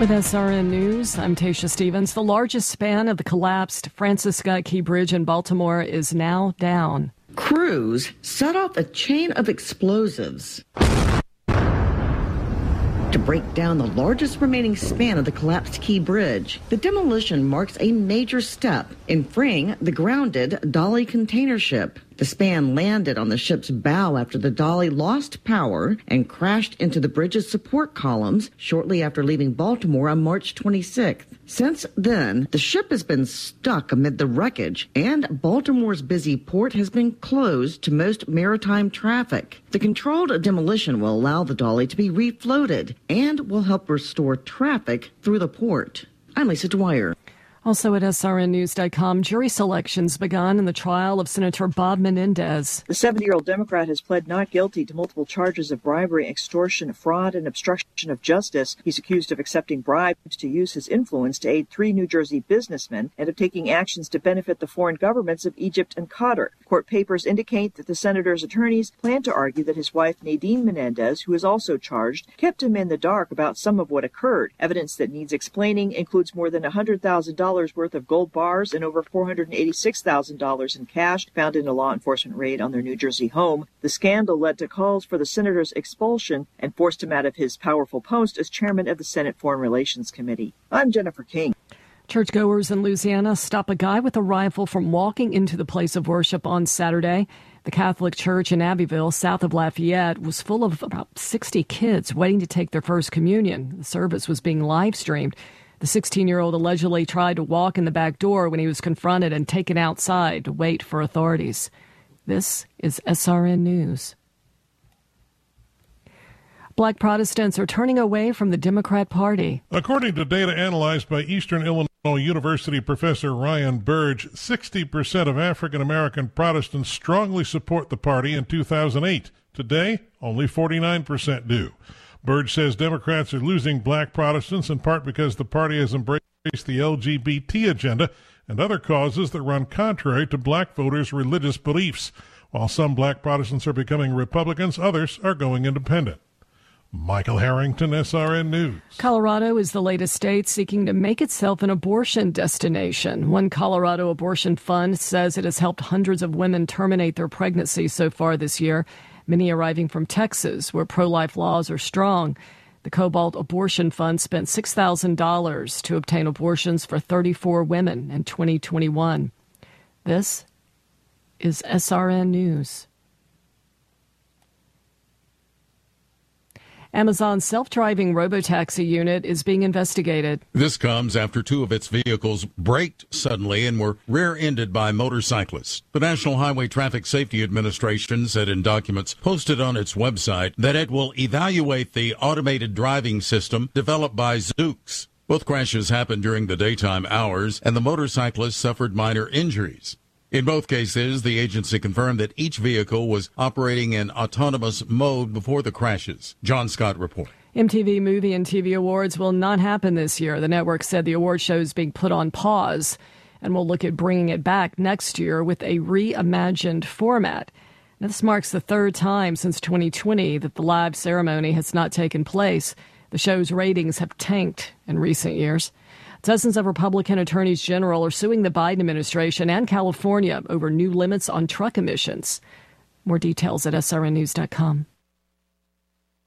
With SRN News, I'm Tasha Stevens. The largest span of the collapsed Francis Scott Key Bridge in Baltimore is now down. Crews set off a chain of explosives to break down the largest remaining span of the collapsed Key Bridge. The demolition marks a major step in freeing the grounded Dali container ship. The span landed on the ship's bow after the Dali lost power and crashed into the bridge's support columns shortly after leaving Baltimore on March 26th. Since then, the ship has been stuck amid the wreckage, and Baltimore's busy port has been closed to most maritime traffic. The controlled demolition will allow the Dali to be refloated and will help restore traffic through the port. I'm Lisa Dwyer. Also at srnnews.com, jury selections begun in the trial of Senator Bob Menendez. The 70-year-old Democrat has pled not guilty to multiple charges of bribery, extortion, fraud, and obstruction of justice. He's accused of accepting bribes to use his influence to aid 3 New Jersey businessmen and of taking actions to benefit the foreign governments of Egypt and Qatar. Court papers indicate that the senator's attorneys plan to argue that his wife, Nadine Menendez, who is also charged, kept him in the dark about some of what occurred. Evidence that needs explaining includes more than $100,000 worth of gold bars and over $486,000 in cash found in a law enforcement raid on their New Jersey home. The scandal led to calls for the senator's expulsion and forced him out of his powerful post as chairman of the Senate Foreign Relations Committee. I'm Jennifer King. Churchgoers in Louisiana stop a guy with a rifle from walking into the place of worship on Saturday. The Catholic Church in Abbeville, south of Lafayette, was full of about 60 kids waiting to take their first communion. The service was being live streamed. The 16-year-old allegedly tried to walk in the back door when he was confronted and taken outside to wait for authorities. This is SRN News. Black Protestants are turning away from the Democrat Party. According to data analyzed by Eastern Illinois University professor Ryan Burge, 60% of African-American Protestants strongly support the party in 2008. Today, only 49% do. Burge says Democrats are losing black Protestants in part because the party has embraced the LGBT agenda and other causes that run contrary to black voters' religious beliefs. While some black Protestants are becoming Republicans, others are going independent. Michael Harrington, SRN News. Colorado is the latest state seeking to make itself an abortion destination. One Colorado abortion fund says it has helped hundreds of women terminate their pregnancy so far this year, many arriving from Texas, where pro-life laws are strong. The Cobalt Abortion Fund spent $6,000 to obtain abortions for 34 women in 2021. This is SRN News. Amazon's self-driving robotaxi unit is being investigated. This comes after 2 of its vehicles braked suddenly and were rear-ended by motorcyclists. The National Highway Traffic Safety Administration said in documents posted on its website that it will evaluate the automated driving system developed by Zoox. Both crashes happened during the daytime hours, and the motorcyclists suffered minor injuries. In both cases, the agency confirmed that each vehicle was operating in autonomous mode before the crashes. John Scott reports. MTV Movie and TV Awards will not happen this year. The network said the award show is being put on pause and will look at bringing it back next year with a reimagined format. Now, this marks the 3rd time since 2020 that the live ceremony has not taken place. The show's ratings have tanked in recent years. Dozens of Republican attorneys general are suing the Biden administration and California over new limits on truck emissions. More details at srnnews.com.